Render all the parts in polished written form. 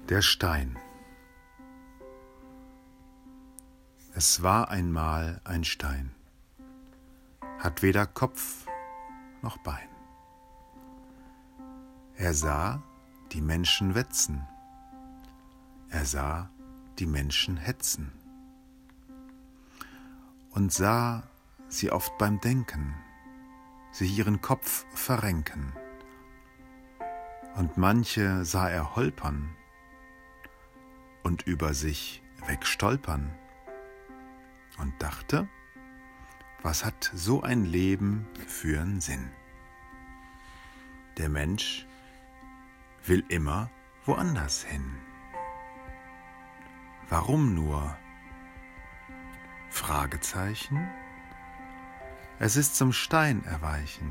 Der Stein. Es war einmal ein Stein, hat weder Kopf noch Bein. Er sah die Menschen wetzen, er sah die Menschen hetzen und sah sie oft beim Denken, sich ihren Kopf verrenken. Und manche sah er holpern und über sich wegstolpern und dachte, was hat so ein Leben für'n Sinn? Der Mensch will immer woanders hin. Warum nur? Fragezeichen? Es ist zum Stein erweichen.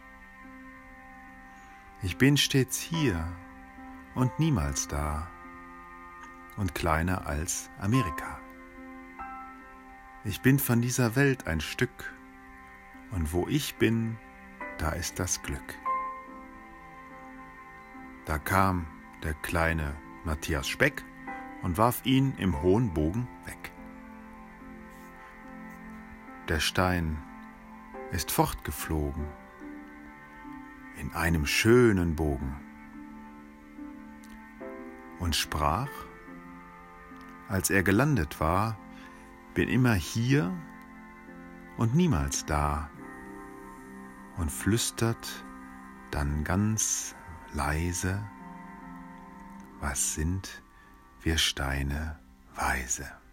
Ich bin stets hier und niemals da und kleiner als Amerika. Ich bin von dieser Welt ein Stück und wo ich bin, da ist das Glück. Da kam der kleine Matthias Speck und warf ihn im hohen Bogen weg. Der Stein ist fortgeflogen in einem schönen Bogen und sprach, als er gelandet war, bin immer hier und niemals da, und flüstert dann ganz leise, was sind wir Steine weise.